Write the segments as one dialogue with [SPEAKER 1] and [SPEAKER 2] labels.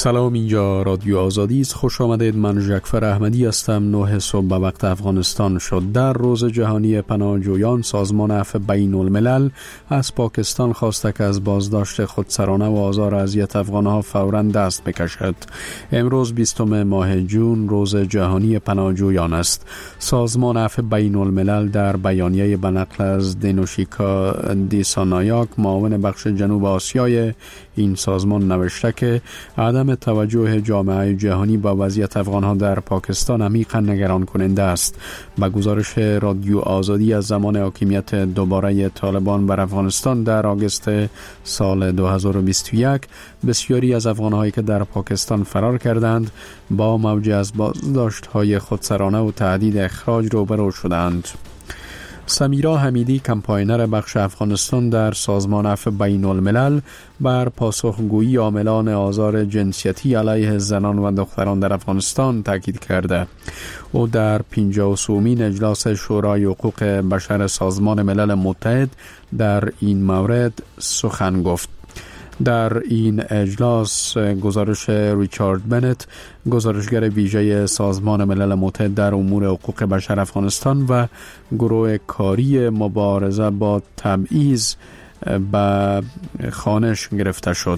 [SPEAKER 1] سلام، اینجا رادیو آزادی است. خوش آمدید. من ژکفر احمدی هستم. 9 صبح به وقت افغانستان شد. در روز جهانی پناهجویان، سازمان عفو بین الملل از پاکستان خواسته که از بازداشت خودسرانه و آزار و اذیت افغانها فوراً دست بکشد. امروز 20 ماه جون روز جهانی پناهجویان است. سازمان عفو بین الملل در بیانیه به نقل از دینوشیکا دیسانایاک، معاون بخش جنوب آسیای این سازمان، نوشته که عدم توجه جامعه جهانی با وضعیت افغانها در پاکستان عمیقاً نگران کننده است. با گزارش رادیو آزادی از زمان حاکمیت دوباره طالبان بر افغانستان در آگوست سال 2021، بسیاری از افغانهایی که در پاکستان فرار کردند با موج از بازداشت‌های خودسرانه و تهدید اخراج روبرو شدند. سمیرا حمیدی، کمپاینر بخش افغانستان در سازمان عفو بین الملل، بر پاسخگویی عاملان آزار جنسیتی علیه زنان و دختران در افغانستان تاکید کرده. او در 53مین اجلاس شورای حقوق بشر سازمان ملل متحد در این مورد سخن گفت. در این اجلاس گزارش ریچارد بنت، گزارشگر ویژه سازمان ملل متحد در امور حقوق بشر افغانستان و گروه کاری مبارزه با تبعیض، به خوانش گرفته شد.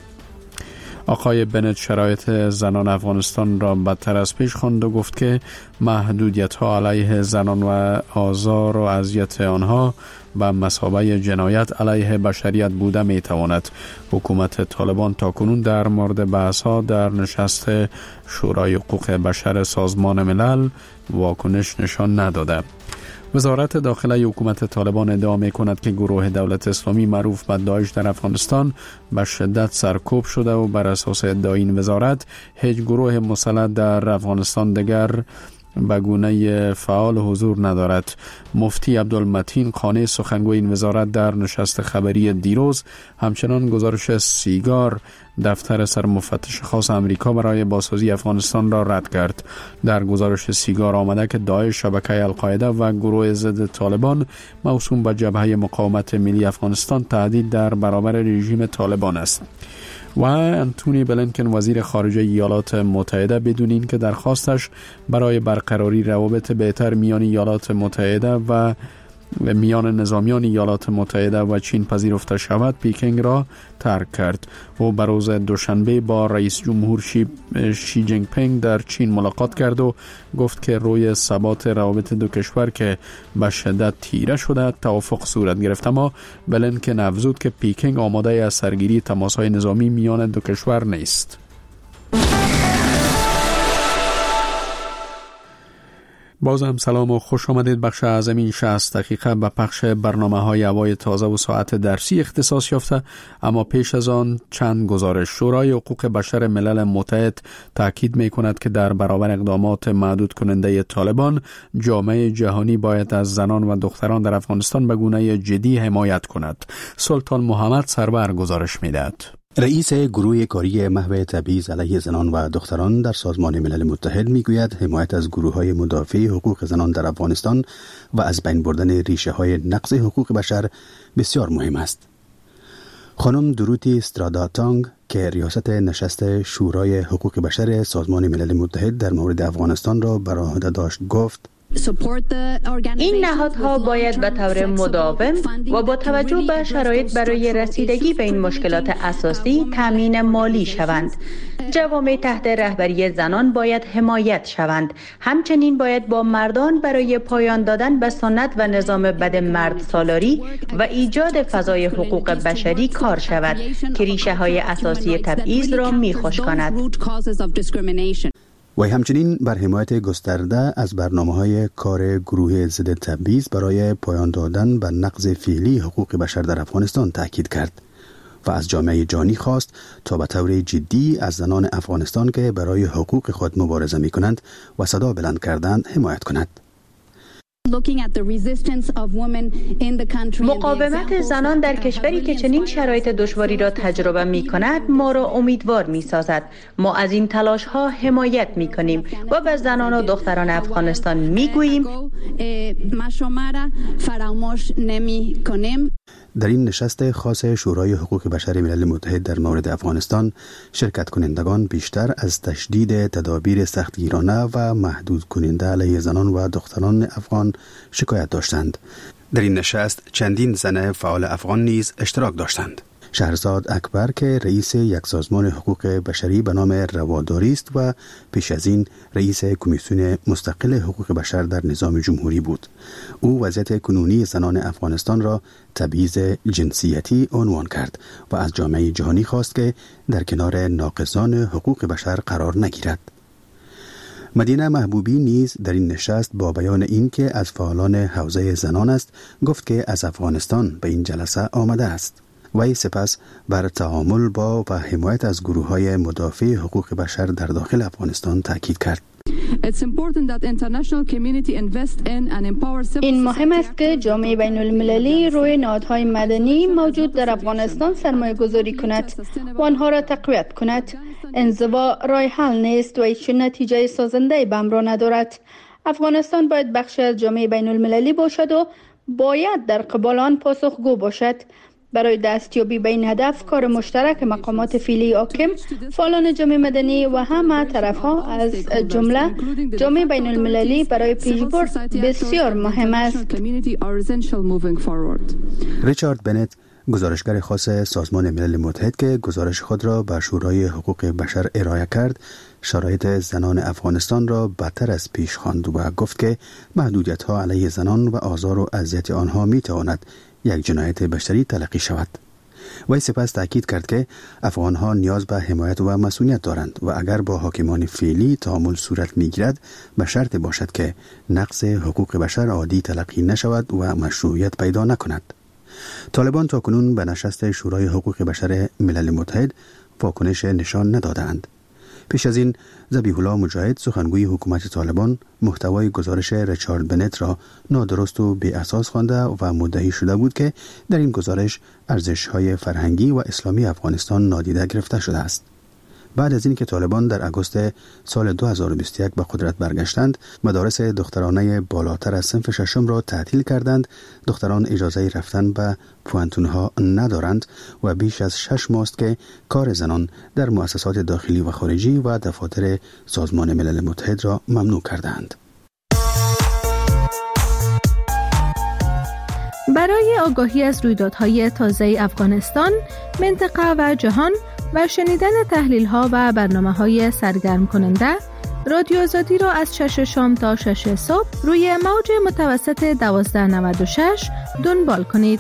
[SPEAKER 1] آقای بنت شرایط زنان افغانستان را بدتر از پیش خواند و گفت که محدودیت‌ها علیه زنان و آزار و اذیت آنها به مثابه جنایت علیه بشریت بوده میتواند. حکومت طالبان تاکنون در مورد بحث‌ها در نشست شورای حقوق بشر سازمان ملل واکنش نشان نداده. وزارت داخله حکومت طالبان ادعا می‌کند که گروه دولت اسلامی معروف به داعش در افغانستان به شدت سرکوب شده و بر اساس ادعای این وزارت هیچ گروه مسلح در افغانستان دیگر به گونه فعال حضور ندارد. مفتی عبدالمتین خانه سخنگوی این وزارت در نشست خبری دیروز همچنان گزارش سیگار، دفتر سرمفتش خاص امریکا برای بازسازی افغانستان را رد کرد. در گزارش سیگار آمده که داعش، شبکه القاعده و گروه ضد طالبان موسوم به جبهه مقاومت ملی افغانستان تهدید در برابر رژیم طالبان است. و انتونی بلینکن، وزیر خارجه ایالات متحده، بدون این که درخواستش برای برقراری روابط بهتر میان ایالات متحده و میان نظامیان ایالات متحده و چین پذیرفته شود، پیکینگ را ترک کرد. او بر روز دوشنبه با رئیس جمهور شی جینگ پینگ در چین ملاقات کرد و گفت که روی ثبات روابط دو کشور که به شدت تیره شده توافق صورت گرفت، اما بلینکن افزود که پیکینگ آماده از سرگیری تماس‌های نظامی میان دو کشور نیست. باز هم سلام و خوش آمدید. بخش اعظم این 60 دقیقه به پخش برنامه‌های هوای تازه و ساعت درسی اختصاص یافته، اما پیش از آن چند گزارش. شورای حقوق بشر ملل متحد تاکید می‌کند که در برابر اقدامات محدود کننده طالبان، جامعه جهانی باید از زنان و دختران در افغانستان به گونه جدی حمایت کند. سلطان محمد سرور گزارش می‌دهد.
[SPEAKER 2] رئیس گروه کاری محو تبعیض علیه زنان و دختران در سازمان ملل متحد میگوید حمایت از گروه‌های مدافع حقوق زنان در افغانستان و از بین بردن ریشه‌های نقض حقوق بشر بسیار مهم است. خانم دروتی استراداتانگ که ریاست نشست شورای حقوق بشر سازمان ملل متحد در مورد افغانستان را بر عهده داشت، گفت
[SPEAKER 3] این نهادها باید به طور مداوم و با توجه به شرایط برای رسیدگی به این مشکلات اساسی تامین مالی شوند. جوامع تحت رهبری زنان باید حمایت شوند. همچنین باید با مردان برای پایان دادن به سنت و نظام بد مرد سالاری و ایجاد فضای حقوق بشری کار شود که ریشه های اساسی تبعیض را میخوش کند.
[SPEAKER 2] و همچنین بر حمایت گسترده از برنامه‌های کار گروه ضد تبعیض برای پایان دادن به نقض فعلی حقوق بشر در افغانستان تاکید کرد و از جامعه جهانی خواست تا به طور جدی از زنان افغانستان که برای حقوق خود مبارزه می‌کنند و صدا بلند کردند حمایت کند.
[SPEAKER 3] مقاومت زنان در کشوری که چنین شرایط دشواری را تجربه می کند ما را امیدوار می سازد. ما از این تلاش ها حمایت می کنیم و به زنان و دختران افغانستان می گوییم
[SPEAKER 2] در این نشست خاص شورای حقوق بشر ملل متحد در مورد افغانستان شرکت کنندگان بیشتر از تشدید تدابیر سختگیرانه و محدود کننده علیه زنان و دختران افغان شکایت داشتند. در این نشست چندین زن فعال افغان نیز اشتراک داشتند. شهرزاد اکبر که رئیس یک سازمان حقوق بشری به نام رواداری است و پیش از این رئیس کمیسیون مستقل حقوق بشر در نظام جمهوری بود. او وضعیت کنونی زنان افغانستان را تبعیض جنسیتی عنوان کرد و از جامعه جهانی خواست که در کنار ناقضان حقوق بشر قرار نگیرد. مدینه محبوبی نیز در این نشست با بیان این که از فعالان حوزه زنان است گفت که از افغانستان به این جلسه آمده است. وی سپس بر تعامل با و حمایت از گروه‌های مدافع حقوق بشر در داخل افغانستان تاکید کرد.
[SPEAKER 4] این مهم است که جامعه بین المللی روی نهادهای مدنی موجود در افغانستان سرمایه گذاری کند و آنها را تقویت کند. انزوا راه حل نیست و هیچ نتیجه سازنده به همراه ندارد. افغانستان باید بخشی از جامعه بین المللی باشد و باید در قبال آن پاسخگو باشد. برای دستیابی به این هدف کار مشترک مقامات فعلی حاکم، فعالان جامعه مدنی و همه طرفها از جمله جامعه بین المللی برای پیشبرد بسیار مهم است.
[SPEAKER 2] ریچارد بنت، گزارشگر خاص سازمان ملل متحد که گزارش خود را به شورای حقوق بشر ارائه کرد، شرایط زنان افغانستان را بدتر از پیش خواند و گفت که محدودیت‌ها علیه زنان و آزار و اذیت آنها می‌تواند یک جنایت بشری تلقی شود. وی سپس تاکید کرد که افغانها نیاز به حمایت و مسئولیت دارند و اگر با حاکمان فعلی تعامل صورت می‌گیرد به شرط باشد که نقض حقوق بشر عادی تلقی نشود و مشروعیت پیدا نکند. طالبان تاکنون به نشست شورای حقوق بشر ملل متحد واکنش نشان ندادند. پیش از این ذبیح الله مجاهد، سخنگوی حکومت طالبان، محتوای گزارش ریچارد بنت را نادرست و بی اساس خوانده و مدعی شده بود که در این گزارش ارزش‌های فرهنگی و اسلامی افغانستان نادیده گرفته شده است. بعد از اینکه طالبان در آگوست سال 2021 به قدرت برگشتند، مدارس دخترانه بالاتر از صنف ششم را تعطیل کردند. دختران اجازه رفتن به پوانتون‌ها ندارند و بیش از 6 ماه است که کار زنان در مؤسسات داخلی و خارجی و دفاتر سازمان ملل متحد را ممنوع کردند.
[SPEAKER 5] برای آگاهی از رویدادهای تازه افغانستان، منطقه و جهان و شنیدن تحلیل‌ها و برنامه‌های سرگرم کننده، رادیو آزادی را از 6 شام تا 6 صبح روی موج متوسط 1296 دنبال کنید.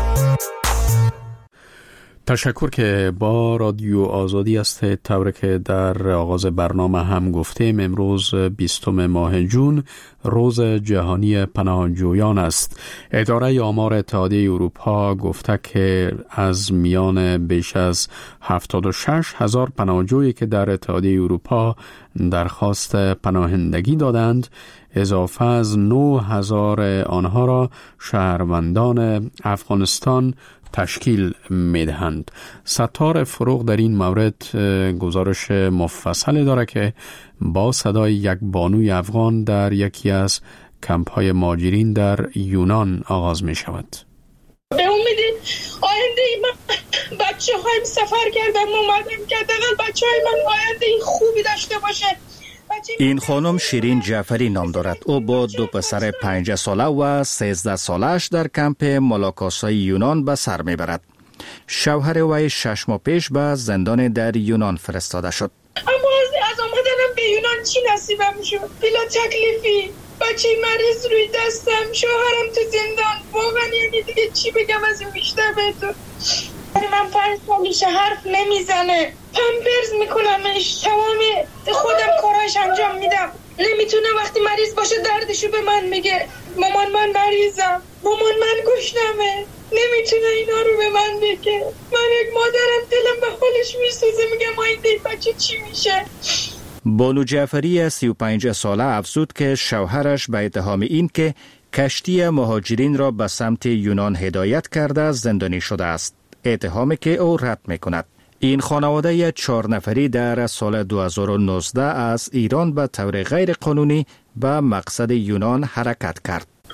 [SPEAKER 1] تشکر که با رادیو آزادی است. طوری که در آغاز برنامه هم گفتیم، امروز 20 ماه جون روز جهانی پناهجویان است. اداره آمار اتحادیه اروپا گفته که از میان بیش از 76,000 پناهجویی که در اتحادیه اروپا درخواست پناهندگی دادند، اضافه از 9,000 آنها را شهروندان افغانستان تشکیل میدهند. ستار فروغ در این مورد گزارش مفصل داره که با صدای یک بانوی افغان در یکی از کمپ‌های مهاجرین در یونان آغاز می شود.
[SPEAKER 6] به امید آینده من بچه‌هایم سفر کردم اومدم که حداقل بچه‌های من آینده خوبی داشته باشه.
[SPEAKER 7] این خانم شیرین جعفری نام دارد. او با 2 پسر 5 ساله و 13 سالش در کمپ مالاکاسای یونان به سر میبرد. شوهر وی 6 ماه پیش به زندان در یونان فرستاده شد.
[SPEAKER 6] اما از آمدنم به یونان چی نصیبم شد؟ بلا تکلیفی، بچه مریض روی دستم، شوهرم تو زندان. واقعا یعنی دیگه چی بگم از این بیشتر بهتون؟ من 5 سالشه حرف نمیزنه، پمپرز میکنمش، تمام خودم کاراش انجام میدم. نمیتونه وقتی مریض باشه دردشو به من میگه. مامان من مریضم، مامان من گشنمه، نمیتونه اینا رو به من بگه. من یک مادرم دلم به حالش میسوزه، میگم آینده بچه چی میشه.
[SPEAKER 7] بانو جعفری 35 ساله افزود که شوهرش به اتهام این که کشتی مهاجرین را به سمت یونان هدایت کرده زندانی شده است. اتهامی که او رد میکند. این خانواده 4 نفری در سال 2019 از ایران به طور غیر قانونی به مقصد یونان حرکت کرد.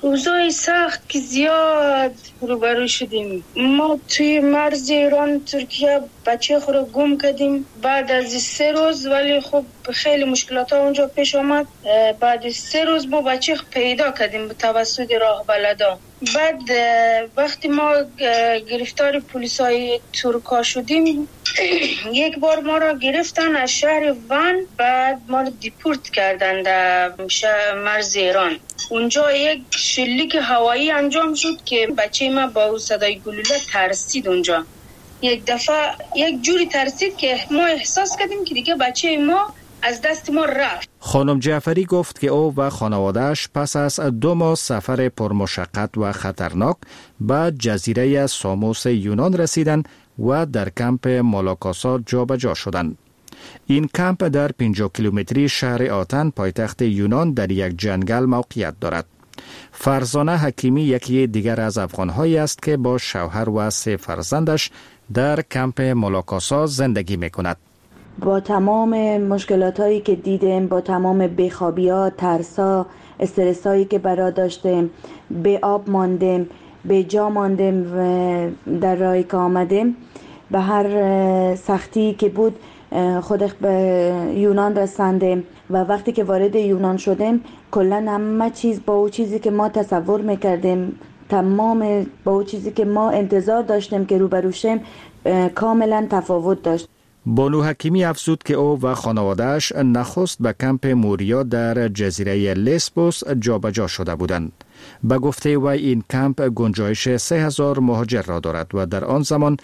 [SPEAKER 6] روزای سخت که زیاد روبرو شدیم. ما توی مرز ایران ترکیه بچه خود رو گم کردیم بعد از 3 روز، ولی خب خیلی مشکلات ها اونجا پیش آمد. بعد 3 روز ما بچه پیدا کردیم به توسط راه بلدا. بعد وقتی ما گرفتار پلیسای ترکا شدیم، یک بار ما را گرفتن از شهر ون، بعد ما را دیپورت کردن در مرز ایران. اونجا یک شلیک هوایی انجام شد که بچه ما با صدای گلوله ترسید. اونجا یک دفعه یک جوری ترسید که ما احساس کردیم که دیگه بچه ما از دست ما رفت.
[SPEAKER 7] خانم جعفری گفت که او و خانواده‌اش پس از 2 ماه سفر پرمشقت و خطرناک به جزیره ساموس یونان رسیدند و در کمپ مالاکاسا جابجا شدند. این کمپ در 50 کیلومتری شهر آتن پایتخت یونان در یک جنگل موقعیت دارد. فرزانه حکیمی یکی دیگر از افغان‌هایی است که با شوهر و 3 فرزندش در کمپ مالاکاسا زندگی می‌کند.
[SPEAKER 8] با تمام مشکلاتایی که دیدیم، با تمام بیخوابی‌ها، ترس‌ها، استرس‌هایی که برا داشتیم، به آب ماندیم، به جا ماندیم و در راهی که آمدیم، به هر سختی که بود خود به یونان رساندیم و وقتی که وارد یونان شدیم کلا همه چیز با اون چیزی که ما تصور میکردیم، تمام با اون چیزی که ما انتظار داشتیم که روبرو شیم کاملا تفاوت داشت.
[SPEAKER 7] بانو حکیمی افزود که او و خانواده‌اش نخست به کمپ موریا در جزیره لسبوس جابجا شده بودند. به گفته وی این کمپ گنجایش 3000 مهاجر را دارد و در آن زمان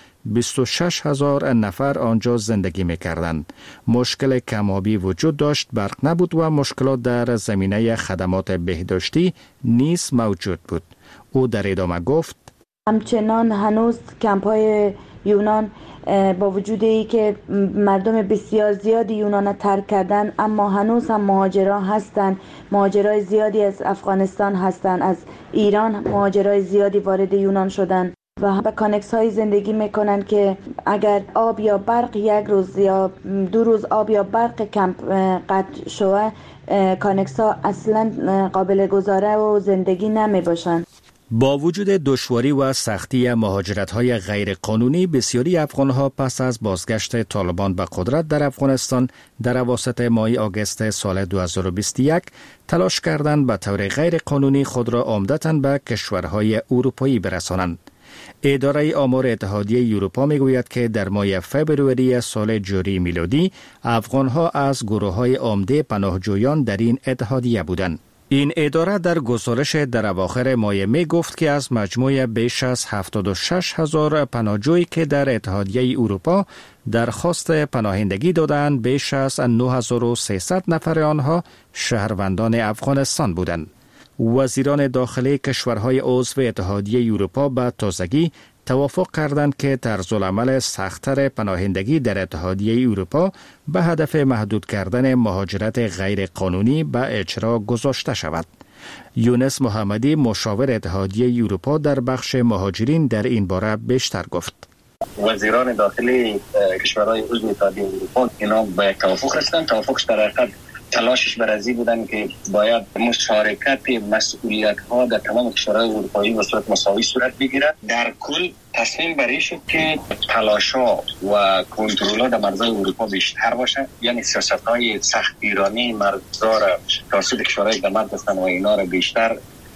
[SPEAKER 7] 26000 نفر آنجا زندگی می‌کردند. مشکل کم‌آبی وجود داشت، برق نبود و مشکلات در زمینه خدمات بهداشتی نیز موجود بود. او در ادامه گفت
[SPEAKER 8] همچنان هنوز کمپ‌های یونان با وجود ای که مردم بسیار زیادی یونان را ترک کردن، اما هنوز هم مهاجران هستند. مهاجرای زیادی از افغانستان هستند، از ایران مهاجرای زیادی وارد یونان شدن و به کانکس های زندگی میکنن که اگر آب یا برق 1 روز یا 2 روز آب یا برق کمپ قطع شوه، کانکس ها اصلا قابل گزاره و زندگی نمی باشن.
[SPEAKER 7] با وجود دشواری و سختی مهاجرت‌های غیرقانونی، بسیاری افغان‌ها پس از بازگشت طالبان به قدرت در افغانستان در اواسط ماه آگوست سال 2021 تلاش کردند به طور غیرقانونی خود را عمدتاً به کشورهای اروپایی برسانند. اداره آمار اتحادیه اروپا میگوید که در ماه فوریه سال جاری میلادی افغان‌ها از گروه‌های عمده پناهجویان در این اتحادیه بودند. این اداره در گزارش در اواخر ماه می گفت که از مجموع بیش از 76,000 پناهجویی که در اتحادیه اروپا درخواست پناهندگی دادند، بیش از 9300 نفر آنها شهروندان افغانستان بودند. وزیران داخلی کشورهای عضو اتحادیه اروپا به تازگی توافق کردند که طرزالعمل سخت‌تر پناهندگی در اتحادیه اروپا به هدف محدود کردن مهاجرت غیر قانونی به اجرا گذاشته شود. یونس محمدی مشاور اتحادیه اروپا در بخش مهاجرین در این باره بیشتر گفت.
[SPEAKER 9] وزیران داخلی کشورهای عضو اتحادیه اروپا اینا به توافق رسیدند. توافقش در حقیقت تلاشش بر ازی بودن که باید مشارکت مسئولیت‌ها در تمام کشورهای اروپایی به صورت مساوی صورت بگیرد. در کل تصمیم بر این شد که تلاش‌ها و کنترل‌ها در مرزهای اروپا بیشتر باشه، یعنی سیاست‌های سختگیرانه مرزها را توسط کشورهای در مرز هستند و اینا را بیشتر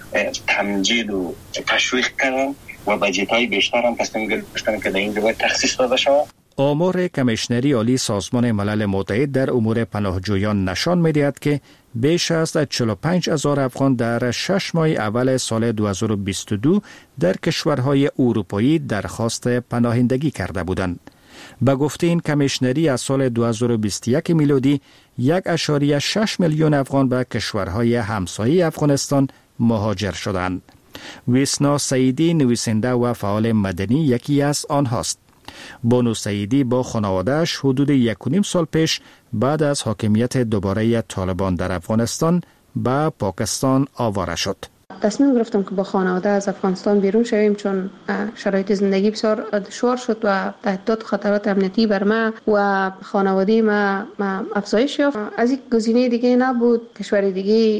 [SPEAKER 9] تمجید و تشویق کردن و بجت‌های بیشتر هم تصمیم گرفتن که در این باید تخصیص داده شود.
[SPEAKER 7] آمار کمیشنری عالی سازمان ملل متحد در امور پناهجویان نشان می‌دهد که بیش از 45,000 افغان در 6 ماه اول سال 2022 در کشورهای اروپایی درخواست پناهندگی کرده بودند. به گفته این کمیشنری از سال 2021 میلادی 1.6 میلیون افغان به کشورهای همسایه افغانستان مهاجر شدند. ویسنا سعیدی نویسنده و فعال مدنی یکی از آنهاست. بانو سعیدی با خانواده‌اش حدود 1.5 سال پیش بعد از حاکمیت دوباره طالبان در افغانستان به پاکستان آواره شد.
[SPEAKER 10] تصمیم گرفتم که با خانواده از افغانستان بیرون شویم چون شرایط زندگی بسیار دشوار شد و تهدید خطرات امنیتی بر ما و خانواده ما افزایش یافت. از یک گزینه دیگه نبود، کشور دیگه